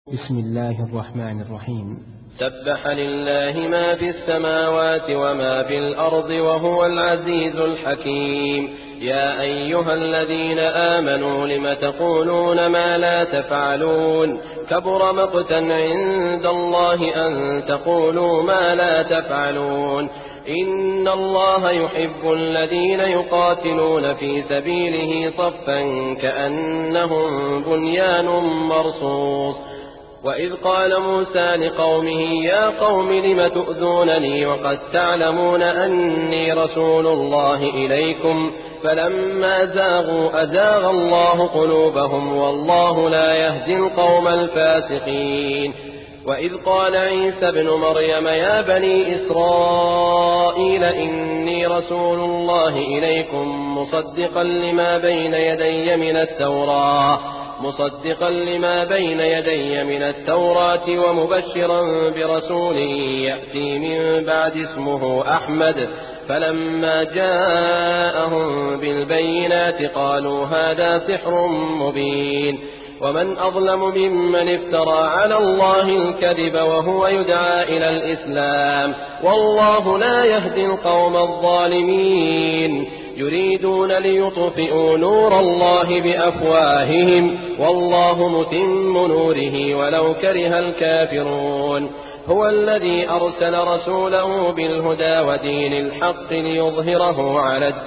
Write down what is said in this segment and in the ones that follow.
بسم الله الرحمن الرحيم. سبح لله ما في السماوات وما في الأرض وهو العزيز الحكيم. يا أيها الذين آمنوا لم تقولون ما لا تفعلون كبر مقتا عند الله أن تقولوا ما لا تفعلون. إن الله يحب الذين يقاتلون في سبيله صفا كأنهم بنيان مرصوص. وإذ قال موسى لقومه يا قوم لم تؤذونني وقد تعلمون أني رسول الله إليكم فلما زاغوا أزاغ الله قلوبهم والله لا يهدي القوم الفاسقين. وإذ قال عيسى ابن مريم يا بني إسرائيل إني رسول الله إليكم مصدقا لما بين يدي من التوراة ومبشرا برسول يأتي من بعد اسمه أحمد. فلما جاءهم بالبينات قالوا هذا سحر مبين. ومن أظلم ممن افترى على الله الكذب وهو يدعى إلى الإسلام والله لا يهدي القوم الظالمين. يريدون ليطفئوا نور الله بأفواههم والله متم نوره ولو كره الكافرون. هو الذي أرسل رسوله بالهدى ودين الحق ليظهره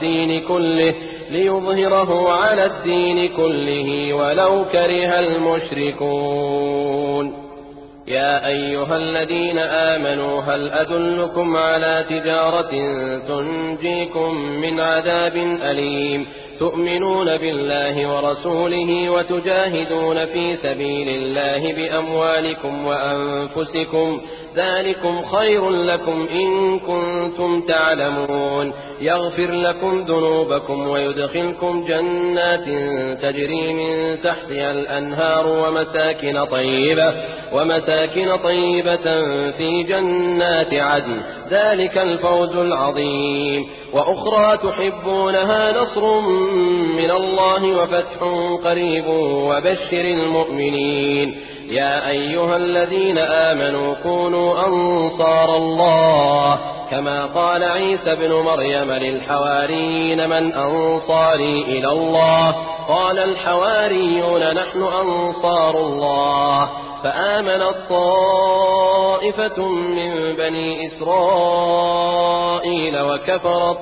على الدين كله ولو كره المشركون. يا أيها الذين آمنوا هل أدلكم على تجارة تنجيكم من عذاب أليم تؤمنون بالله ورسوله وتجاهدون في سبيل الله بأموالكم وأنفسكم ذلكم خير لكم إن كنتم تعلمون. يغفر لكم ذنوبكم ويدخلكم جنات تجري من تحتها الأنهار ومساكن طيبة في جنات عدن ذلك الفوز العظيم. وأخرى تحبونها نصر من الله وفتح قريب وبشر المؤمنين. يا أيها الذين آمنوا كونوا أنصار الله كما قال عيسى بن مريم للحواريين من أنصاري إلى الله قال الحواريون نحن أنصار الله. فآمنت طائفة من بني إسرائيل وكفرت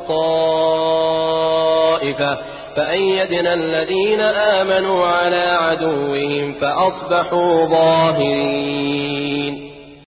طائفة فأيدنا الذين آمنوا على عدوهم فأصبحوا ظاهرين.